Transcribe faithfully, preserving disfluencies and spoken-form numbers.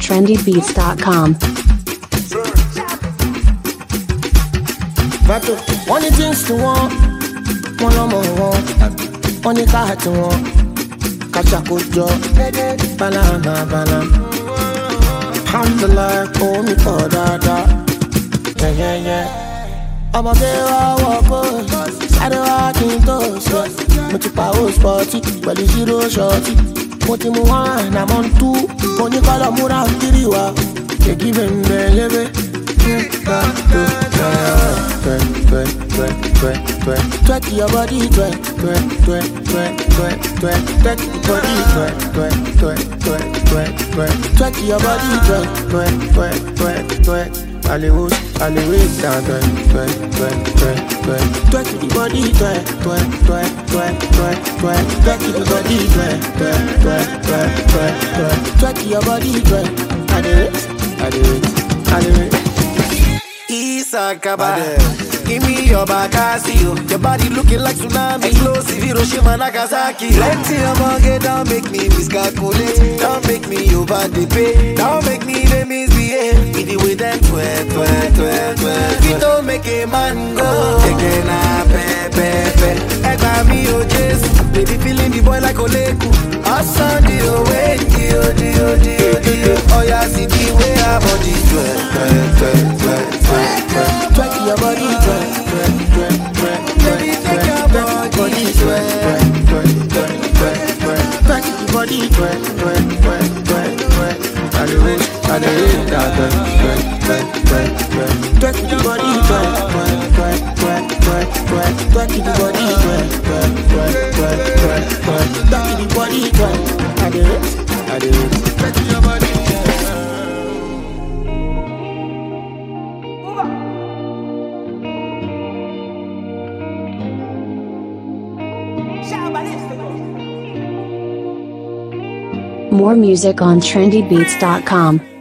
trendy beats dot com. Vato, one things to want, one more want, one car to want, Kachakojo, Balama, Balama. Alhamdulillah, oh me for dada, yeah yeah yeah. I'm a girl, I walk on, I walk in toes, but you power sporty, but you zero shorty. What you want, I'm on two, when you call a mura kiriwa, you give him the twerk your body, twerk, twerk, twerk, twerk, twerk, twerk, twerk your body, twerk, twerk, twerk, twerk, twerk, twerk, twerk your body, twerk, twerk, twerk, twerk, twerk. Hollywood, Hollywood, down, twerk, twerk, twerk, twerk, twerk, twerk your body, twerk, twerk, twerk, twerk, twerk, twerk, twerk your body, twerk, twerk, twerk, twerk, twerk, twerk, twerk your body, twerk. I do it, I do it, I do it. Isakaba, give me your Bakasio. Your body looking like tsunami. Explosive Hiroshima, Nagasaki. Plenty of money, don't make me miscalculate. Don't make me over the pay. Don't make me the misbehave. With the way that twerk, twerk, twerk, twerk. You don't make a man go. Taking a pepe, pepe. Ega me oh Jesus. Baby feeling the boy like Oleku. Awesome the way, dio, dio, dio, dio. Oh yeah, see the way I body twerk, twerk, twerk, twerk, twerk, twerk. Twerk your body, twerk, twerk, twerk, twerk, Baby, take your body, twerk, twerk, twerk, twerk, twerk, twerk your body, twerk, twerk, twerk, twerk, twerk. I do it, I do it, twerk, twerk, twerk, twerk, twerk, twerk your body, twerk, twerk, twerk, twerk, twerk, twerk, twerk your body, twerk, twerk, twerk, twerk, twerk, twerk, twerk your body, twerk. I do it, I do it, twerk your body. More music on trendy beats dot com.